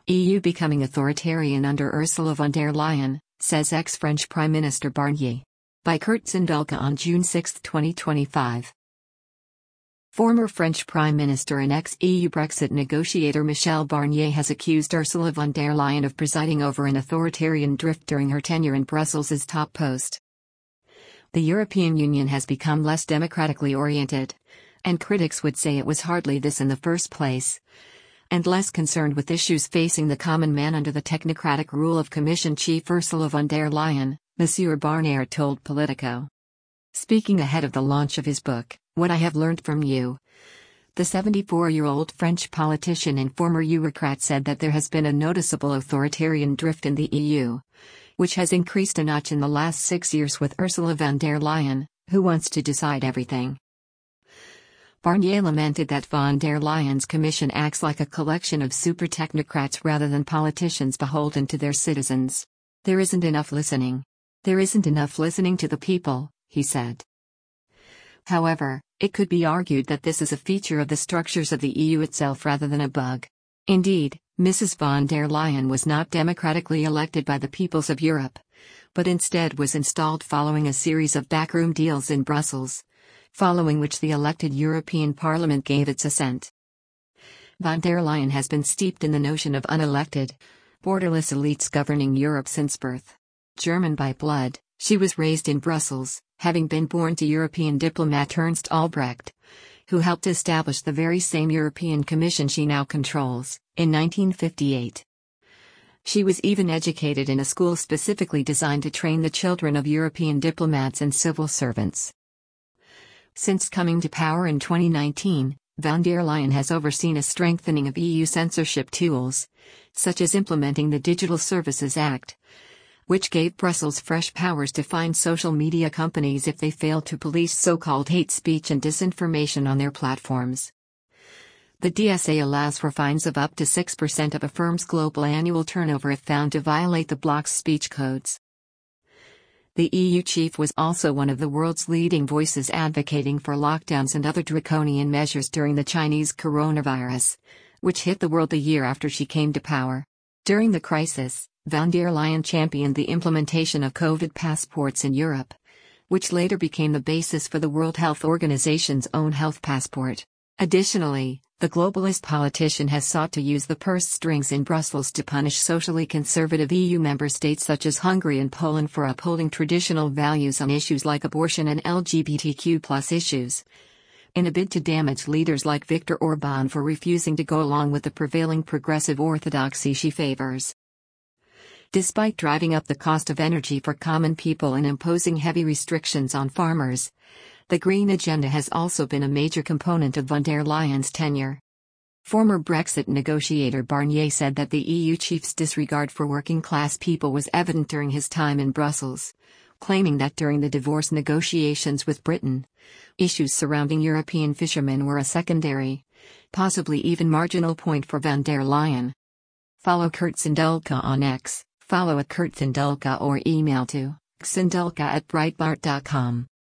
EU becoming authoritarian under Ursula von der Leyen, says ex-French Prime Minister Barnier. By Kurt Zindulka on June 6, 2025. Former French Prime Minister and ex-EU Brexit negotiator Michel Barnier has accused Ursula von der Leyen of presiding over an authoritarian drift during her tenure in Brussels' as top post. The European Union has become less democratically oriented, and critics would say it was hardly this in the first place, and less concerned with issues facing the common man under the technocratic rule of Commission Chief Ursula von der Leyen, Monsieur Barnier told Politico. Speaking ahead of the launch of his book, What I Have Learned from You, the 74-year-old French politician and former Eurocrat said that there has been a noticeable authoritarian drift in the EU, which has increased a notch in the last 6 years with Ursula von der Leyen, who wants to decide everything. Barnier lamented that von der Leyen's commission acts like a collection of super technocrats rather than politicians beholden to their citizens. There isn't enough listening. There isn't enough listening to the people, he said. However, it could be argued that this is a feature of the structures of the EU itself rather than a bug. Indeed, Mrs. von der Leyen was not democratically elected by the peoples of Europe, but instead was installed following a series of backroom deals in Brussels, following which the elected European Parliament gave its assent. Von der Leyen has been steeped in the notion of unelected, borderless elites governing Europe since birth. German by blood, she was raised in Brussels, having been born to European diplomat Ernst Albrecht, who helped establish the very same European Commission she now controls, in 1958. She was even educated in a school specifically designed to train the children of European diplomats and civil servants. Since coming to power in 2019, von der Leyen has overseen a strengthening of EU censorship tools, such as implementing the Digital Services Act, which gave Brussels fresh powers to fine social media companies if they fail to police so-called hate speech and disinformation on their platforms. The DSA allows for fines of up to 6% of a firm's global annual turnover if found to violate the bloc's speech codes. The EU chief was also one of the world's leading voices advocating for lockdowns and other draconian measures during the Chinese coronavirus, which hit the world a year after she came to power. During the crisis, von der Leyen championed the implementation of COVID passports in Europe, which later became the basis for the World Health Organization's own health passport. Additionally, the globalist politician has sought to use the purse strings in Brussels to punish socially conservative EU member states such as Hungary and Poland for upholding traditional values on issues like abortion and LGBTQ+ issues, in a bid to damage leaders like Viktor Orbán for refusing to go along with the prevailing progressive orthodoxy she favors. Despite driving up the cost of energy for common people and imposing heavy restrictions on farmers, the Green Agenda has also been a major component of von der Leyen's tenure. Former Brexit negotiator Barnier said that the EU chief's disregard for working-class people was evident during his time in Brussels, claiming that during the divorce negotiations with Britain, issues surrounding European fishermen were a secondary, possibly even marginal point for von der Leyen. Follow Kurt Zindulka on X. Follow @KurtZindulka or email to xindulka@breitbart.com.